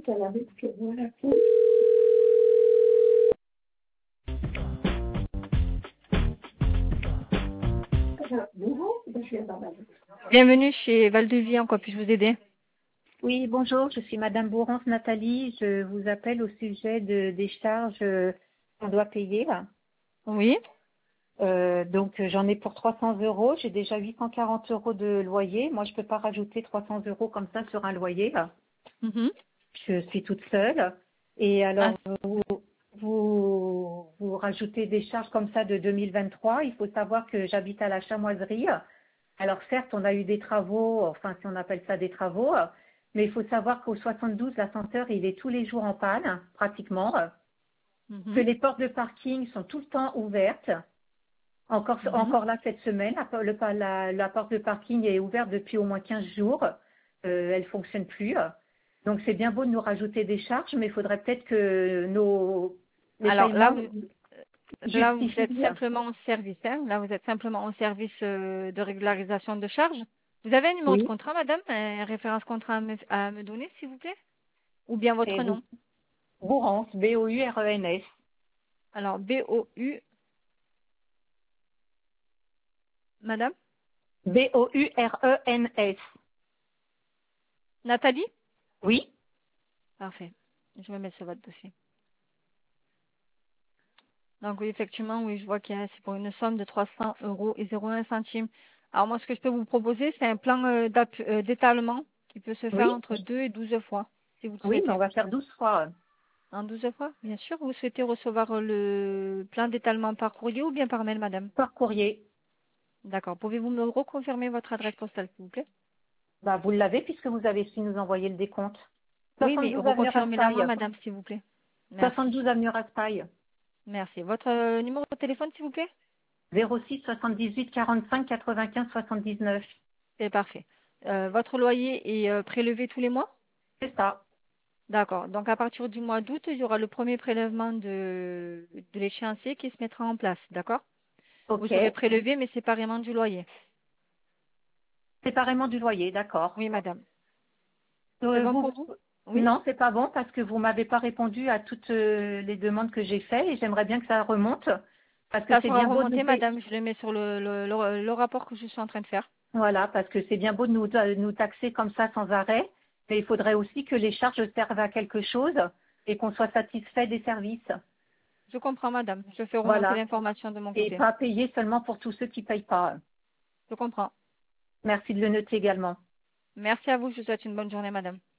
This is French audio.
Bienvenue chez Val-de-Vie, en quoi puis-je vous aider? Oui, bonjour, je suis Madame Bourrance Nathalie. Je vous appelle au sujet des charges qu'on doit payer. Oui. Donc j'en ai pour 300 euros. J'ai déjà 840 euros de loyer. Moi, je peux pas rajouter 300 euros comme ça sur un loyer. Mhm. Je suis toute seule. Et Ah, alors, vous rajoutez des charges comme ça de 2023. Il faut savoir que j'habite à la Chamoiserie. Alors certes, on a eu des travaux, enfin si on appelle ça des travaux, mais il faut savoir qu'au 72, l'ascenseur, il est tous les jours en panne, pratiquement, que mhm. les portes de parking sont tout le temps ouvertes. Mhm. Encore là cette semaine, la porte de parking est ouverte depuis au moins 15 jours. Elle fonctionne plus. Donc c'est bien beau de nous rajouter des charges, mais il faudrait peut-être que les Alors paiements là, vous êtes justifient. simplement en service, hein? Là, vous êtes simplement en service de régularisation de charges. Vous avez un numéro de Oui, contrat, madame? Un référence contrat à me donner, s'il vous plaît? Ou bien c'est votre nom? Bourrance, Bourens. Alors, B-O-U, madame? Bourens. Nathalie? Oui, Parfait. Je me mets sur votre dossier. Donc oui, effectivement, oui, je vois qu'il y a, c'est pour une somme de 300 euros et 01 centime. Alors moi, ce que je peux vous proposer, c'est un plan d'étalement qui peut se faire oui, entre 2 et 12 fois, si vous le oui, mais souhaitez. on va faire 12 fois. En 12 fois, bien sûr. Vous souhaitez recevoir le plan d'étalement par courrier ou bien par mail, madame? Par courrier. D'accord. Pouvez-vous me reconfirmer votre adresse postale, s'il vous plaît? Bah, vous l'avez puisque vous avez su nous envoyer le décompte. Oui, mais 72 avenue reconfirmez-la moi, Raspail. madame, s'il vous plaît. Merci. 72 avenue Raspail. Merci. Votre numéro de téléphone, s'il vous plaît? 06 78 45 95 79. C'est parfait. Votre loyer est prélevé tous les mois? C'est ça. D'accord. Donc, à partir du mois d'août, il y aura le premier prélèvement de l'échéancier qui se mettra en place. D'accord? Vous Ok. serez prélevé, mais séparément du loyer. Séparément du loyer, d'accord. Oui, madame. C'est bon Vous... pour vous? Oui? Non, c'est pas bon parce que vous m'avez pas répondu à toutes les demandes que j'ai faites et j'aimerais bien que ça remonte parce que Ça c'est sera bien beau de nous remonté, payer. madame. Je le mets sur le rapport que je suis en train de faire. Voilà, parce que c'est bien beau de nous taxer comme ça sans arrêt, mais il faudrait aussi que les charges servent à quelque chose et qu'on soit satisfait des services. Je comprends, madame. Je fais remonter Voilà. l'information de mon Et côté. pas payer seulement pour tous ceux qui payent pas. Je comprends. Merci de le noter également. Merci à vous. Je vous souhaite une bonne journée, madame.